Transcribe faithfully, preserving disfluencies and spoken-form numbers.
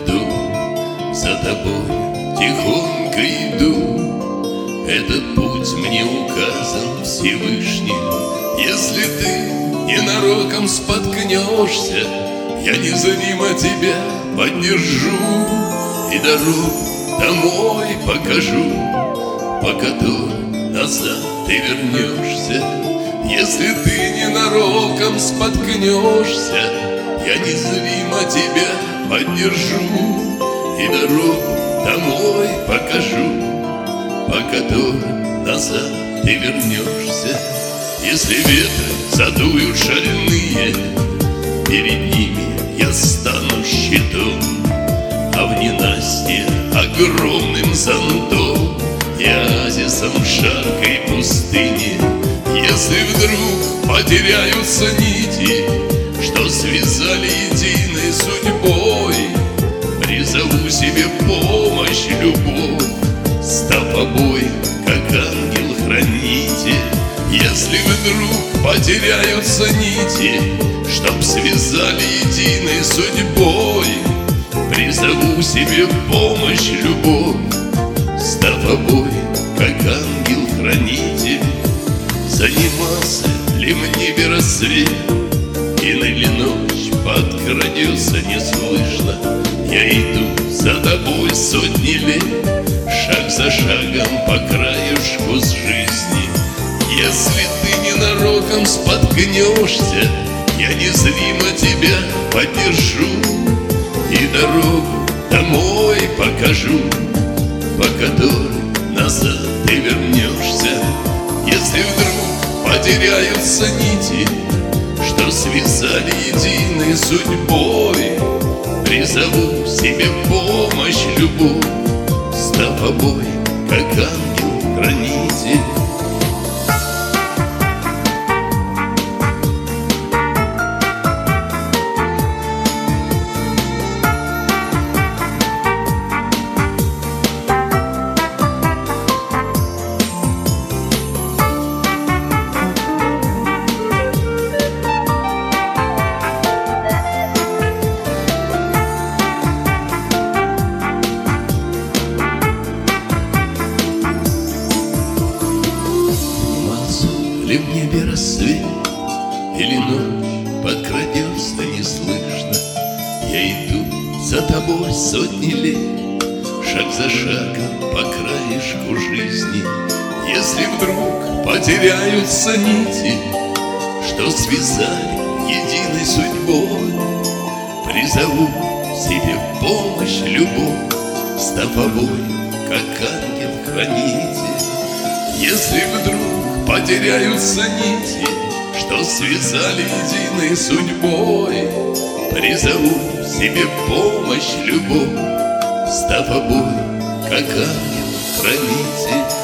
льду, за тобой тихонько иду. Этот путь мне указан Всевышним. Если ты ненароком споткнешься, я незримо тебя поддержу и дорогу домой покажу, по которой назад ты вернешься. Если ты ненароком споткнешься, я незримо тебя поддержу и дорогу домой покажу, по которой назад ты вернешься. Если ветры задуют шальные, перед ними я стану щитом, а в ненастье огромным зонтом и оазисом жаркой пустыни. Если вдруг потеряются нити, что связали единой судьбой, призову себе помощь, любовь, став обоим, как ангел-хранитель. Если вдруг потеряются нити, чтоб связали единой судьбой, призову себе помощь, любовь, став обоим, как ангел-хранитель. Занимался ли в небе рассвет, или ночь подкрадется неслышно? Я иду за тобой сотни лет, шаг за шагом по краюшку с жизни. Если ты ненароком споткнешься, я незримо тебя поддержу и дорогу домой покажу, по которой назад ты вернешься. Если вдруг потеряются нити, что связали единой судьбой, призову себе помощь, любовь, став обоим, как ангел-хранитель. Ли в небе рассвет, или ночь подкрадется неслышно? Я иду за тобой сотни лет, шаг за шагом по краешку жизни. Если вдруг потеряются нити, что связали единой судьбой, призову себе помощь, любовь, став обоим, как ангел-хранитель. Если вдруг потеряются нити, что связали единой судьбой, призову себе помощь, любовь, став обоим, как ангел-хранитель.